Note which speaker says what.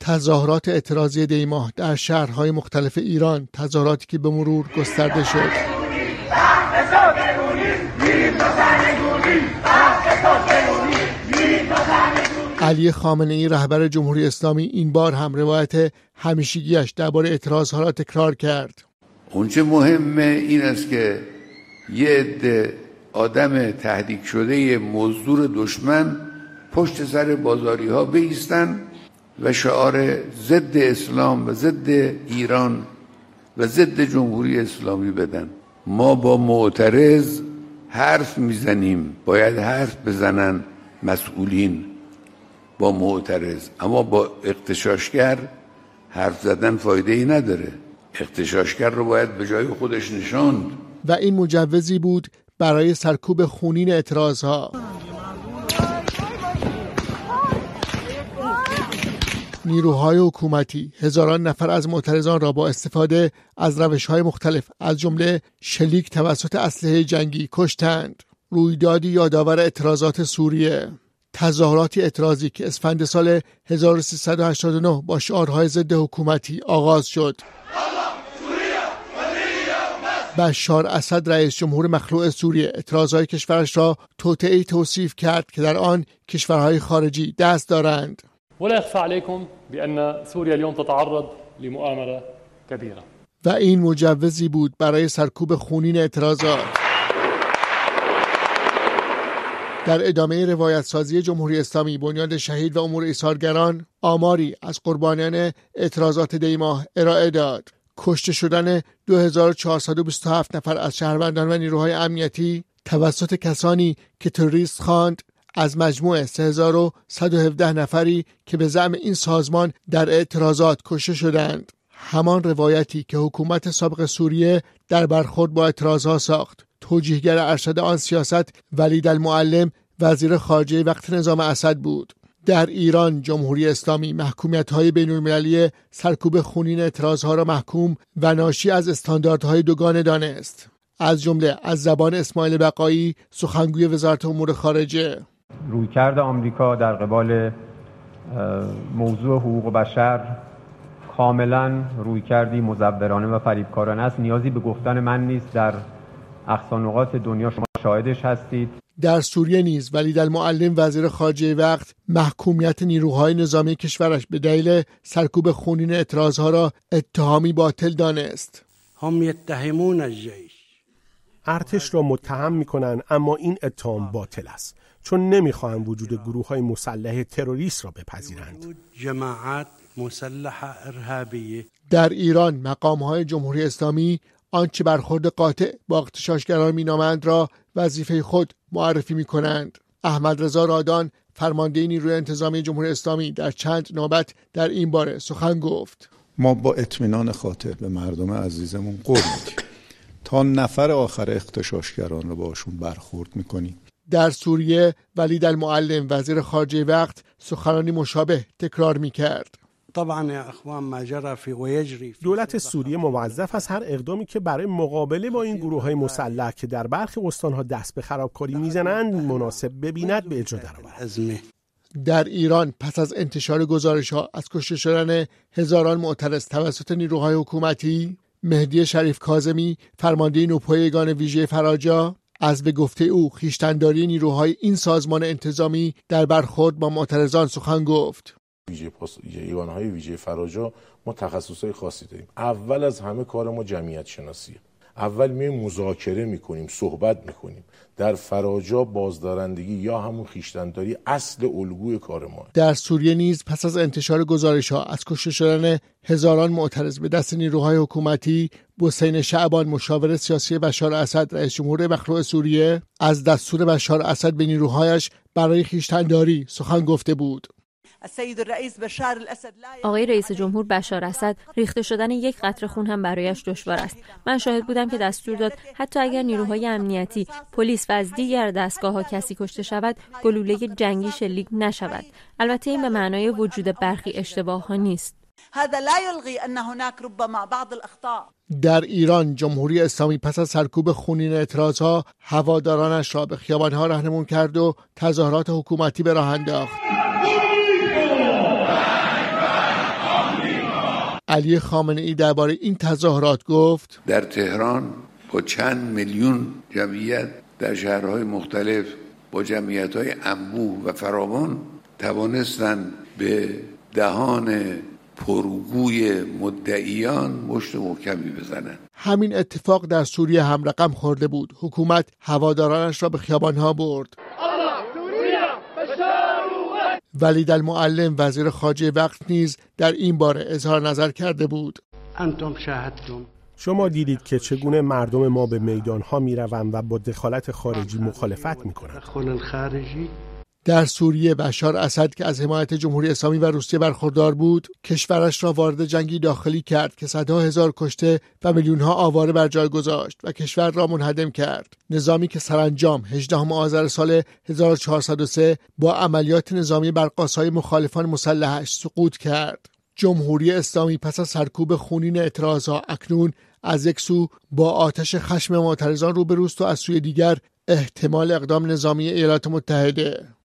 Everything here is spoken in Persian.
Speaker 1: تظاهرات اعتراضی دیماه در شهرهای مختلف ایران، تظاهراتی که به مرور گسترده شد. علی خامنه‌ای رهبر جمهوری اسلامی این بار هم روایت همیشگیش درباره اعتراضها را تکرار کرد.
Speaker 2: اونچه مهمه این است که یه عده آدم تهدید شده مزدور دشمن پشت سر بازاری ها بایستن و شعار ضد اسلام و ضد ایران و ضد جمهوری اسلامی بدن. ما با معترض حرف میزنیم، باید حرف بزنن مسئولین با معترض، اما با اغتشاشگر حرف زدن فایده ای نداره. اغتشاشگر رو باید به جای خودش نشاند.
Speaker 1: و این مجوزی بود برای سرکوب خونین اعتراضها. نیروهای حکومتی هزاران نفر از معترضان را با استفاده از روش‌های مختلف از جمله شلیک توسط اسلحه جنگی کشتند. رویدادی یادآور اعتراضات سوریه. تظاهراتی اعتراضی که اسفند سال 1389 با شعارهای ضد حکومتی آغاز شد. بشار اسد رئیس جمهور مخلوع سوریه اعتراضهای کشورش را توطئه‌ای توصیف کرد که در آن کشورهای خارجی دست دارند.
Speaker 3: ولا يخفى عليكم بأن سوريا اليوم تتعرض لمؤامرة كبيرة.
Speaker 1: و این مجوزی بود برای سرکوب خونین اعتراضات. در ادامه روایت سازی جمهوری اسلامی، بنیاد شهید و امور ایثارگران آماری از قربانیان اعتراضات دیماه ارائه داد. کشته شدن 2427 نفر از شهروندان و نیروهای امنیتی توسط کسانی که تروریست خواند از مجموع 3117 نفری که به زعم این سازمان در اعتراضات کشته شدند. همان روایتی که حکومت سابق سوریه در برخورد با اعتراضها ساخت. توجیهگر ارشد آن سیاست ولید المعلم وزیر خارجه وقت نظام اسد بود. در ایران جمهوری اسلامی محکومیت‌های بین‌المللی سرکوب خونین اعتراضها را محکوم و ناشی از استانداردهای دوگانه دانست. از جمله از زبان اسماعیل بقایی، سخنگوی وزارت امور خارجه.
Speaker 4: رویکرد آمریکا در قبال موضوع حقوق بشر کاملا رویکردی مزورانه و فریبکارانه است. نیازی به گفتن من نیست، در اقصا نقاط دنیا شما شاهدش هستید.
Speaker 1: در سوریه نیز ولید المعلم وزیر خارجه وقت محکومیت نیروهای نظامی کشورش به دلیل سرکوب خونین اعتراضها را اتهامی باطل دانست.
Speaker 5: هم یتهمون الجیش،
Speaker 6: ارتش را متهم می‌کنند، اما این اتهام باطل است، چون نمی‌خواهند وجود گروه‌های مسلح تروریست را بپذیرند.
Speaker 5: جماعات مسلحه ارهابیه.
Speaker 1: در ایران مقام‌های جمهوری اسلامی آنچه برخورد قاطع با اغتشاشگران مینامند را وظیفه خود معرفی می‌کنند. احمد رضا رادان فرمانده نیروی انتظامی جمهوری اسلامی در چند نوبت در این باره سخن گفت.
Speaker 7: ما با اطمینان خاطر به مردم عزیزمون قول میدیم تا نفر آخر اغتشاشگران رو باشون برخورد می‌کنیم.
Speaker 1: در سوریه ولید المعلم وزیر خارجه وقت سخنانی مشابه تکرار می‌کرد.
Speaker 6: دولت سوریه موظف است هر اقدامی که برای مقابله با این گروه‌های مسلح که در برخی استان‌ها دست به خرابکاری می‌زنند مناسب ببیند به اجرا درآورد.
Speaker 1: در ایران پس از انتشار گزارش‌ها از کشته شدن هزاران معترض توسط نیروهای حکومتی، مهدی شریف کاظمی فرمانده نیروهای یگان ویژه فراجا از به گفته او خویشتن‌داری نیروهای این سازمان انتظامی در برخورد با معترضان سخن گفت.
Speaker 8: یگانه‌های ویژه فراجا ما تخصصهای خاصی داریم. اول از همه کار ما جمعیت شناسیه. اول میایم مذاکره میکنیم، صحبت میکنیم. در فراجا بازدارندگی یا همون خویشتن‌داری اصل الگوی کار ما.
Speaker 1: در سوریه نیز پس از انتشار گزارش‌ها از کشته شدن هزاران معترض به دست نیروهای حکومتی، حسین شعبان مشاور سیاسی بشار اسد رئیس جمهور مخلوع سوریه از دستور بشار اسد به نیروهایش برای خویشتن‌داری سخن گفته بود.
Speaker 9: آقای رئیس جمهور بشار اسد ریخته شدن یک قطره خون هم برایش دشوار است. من شاهد بودم که دستور داد حتی اگر نیروهای امنیتی، پلیس و از دیگر دستگاه‌ها کسی کشته شود، گلوله جنگی شلیک نشود. البته این به معنای وجود برخی اشتباه‌ها نیست.
Speaker 1: در ایران جمهوری اسلامی پس از سرکوب خونین اعتراضها هوادارانش را به خیابان‌ها راهنمون کرد و تظاهرات حکومتی به راه انداخت. علی خامنه‌ای درباره این تظاهرات گفت:
Speaker 2: در تهران با چند میلیون جمعیت در شهرهای مختلف با جمعیت‌های انبوه و فراوان توانستند به دهان پرگوی مدعیان مشت محکمی بزنند.
Speaker 1: همین اتفاق در سوریه هم رقم خورده بود. حکومت هوادارانش را به خیابان‌ها برد. ولید المعلم وزیر خارجه وقت نیز در این باره اظهار نظر کرده بود.
Speaker 6: شما دیدید که چگونه مردم ما به میدان‌ها می‌روند و با دخالت خارجی مخالفت می‌کنند.
Speaker 1: در سوریه بشار اسد که از حمایت جمهوری اسلامی و روسیه برخوردار بود، کشورش را وارد جنگی داخلی کرد که صدها هزار کشته و میلیون‌ها آواره بر جای گذاشت و کشور را منهدم کرد. نظامی که سرانجام 18 آذر سال 1403 با عملیات نظامی بر قاسای مخالفان مسلحش سقوط کرد. جمهوری اسلامی پس از سرکوب خونین اعتراضها اکنون از یک سو با آتش خشم معترضان روبروست و از سوی دیگر احتمال اقدام نظامی ایالات متحده.